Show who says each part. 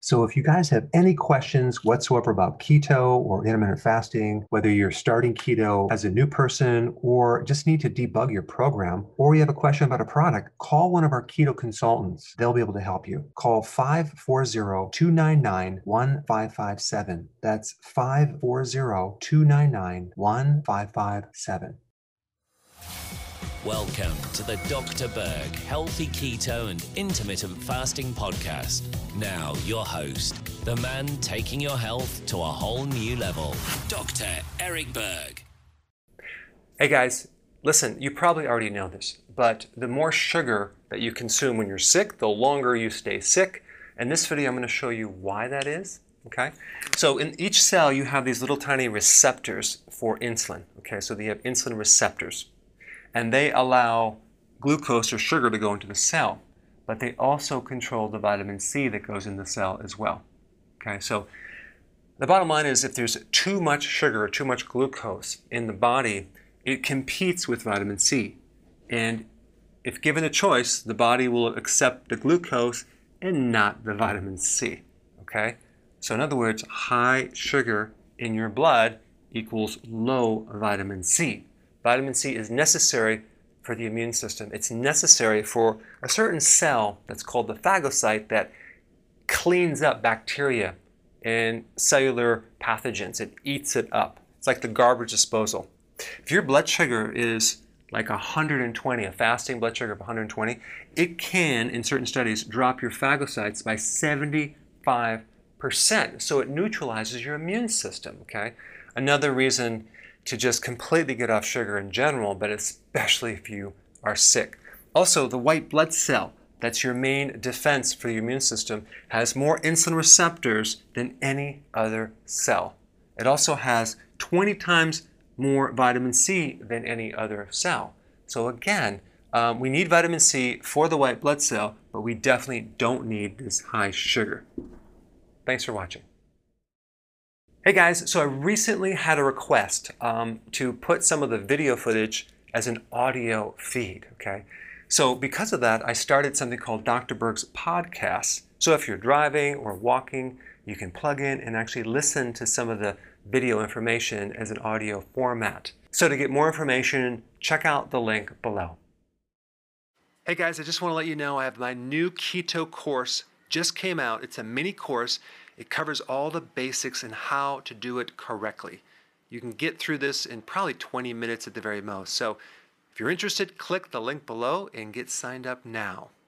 Speaker 1: So if you guys have any questions whatsoever about keto or intermittent fasting, whether you're starting keto as a new person or just need to debug your program, or you have a question about a product, call one of our keto consultants. They'll be able to help you. Call 540-299-1557. That's 540-299-1557.
Speaker 2: Welcome to the Dr. Berg Healthy Keto and Intermittent Fasting Podcast. Now, your host, the man taking your health to a whole new level, Dr. Eric Berg.
Speaker 3: Hey guys, listen, you probably already know this, but the more sugar that you consume when you're sick, the longer you stay sick. In this video, I'm going to show you why that is. Okay, so in each cell, you have these little tiny receptors for insulin. Okay, so they have insulin receptors. And they allow glucose or sugar to go into the cell, but they also control the vitamin C that goes in the cell as well. Okay, so the bottom line is if there's too much sugar or too much glucose in the body, it competes with vitamin C. And if given a choice, the body will accept the glucose and not the vitamin C. Okay, so in other words, high sugar in your blood equals low vitamin C. Vitamin C is necessary for the immune system. It's necessary for a certain cell that's called the phagocyte that cleans up bacteria and cellular pathogens. It eats it up. It's like the garbage disposal. If your blood sugar is like 120, a fasting blood sugar of 120, it can, in certain studies, drop your phagocytes by 75%. So it neutralizes your immune system, okay? Another reason to just completely get off sugar in general, but especially if you are sick. Also, the white blood cell, that's your main defense for the immune system, has more insulin receptors than any other cell. It also has 20 times more vitamin C than any other cell. So again, we need vitamin C for the white blood cell, but we definitely don't need this high sugar. Thanks for watching. Hey guys, so I recently had a request to put some of the video footage as an audio feed, okay? So because of that, I started something called Dr. Berg's Podcasts. So if you're driving or walking, you can plug in and actually listen to some of the video information as an audio format. So to get more information, check out the link below. Hey guys, I just want to let you know I have my new keto course just came out. It's a mini course. It covers all the basics and how to do it correctly. You can get through this in probably 20 minutes at the very most. So if you're interested, click the link below and get signed up now.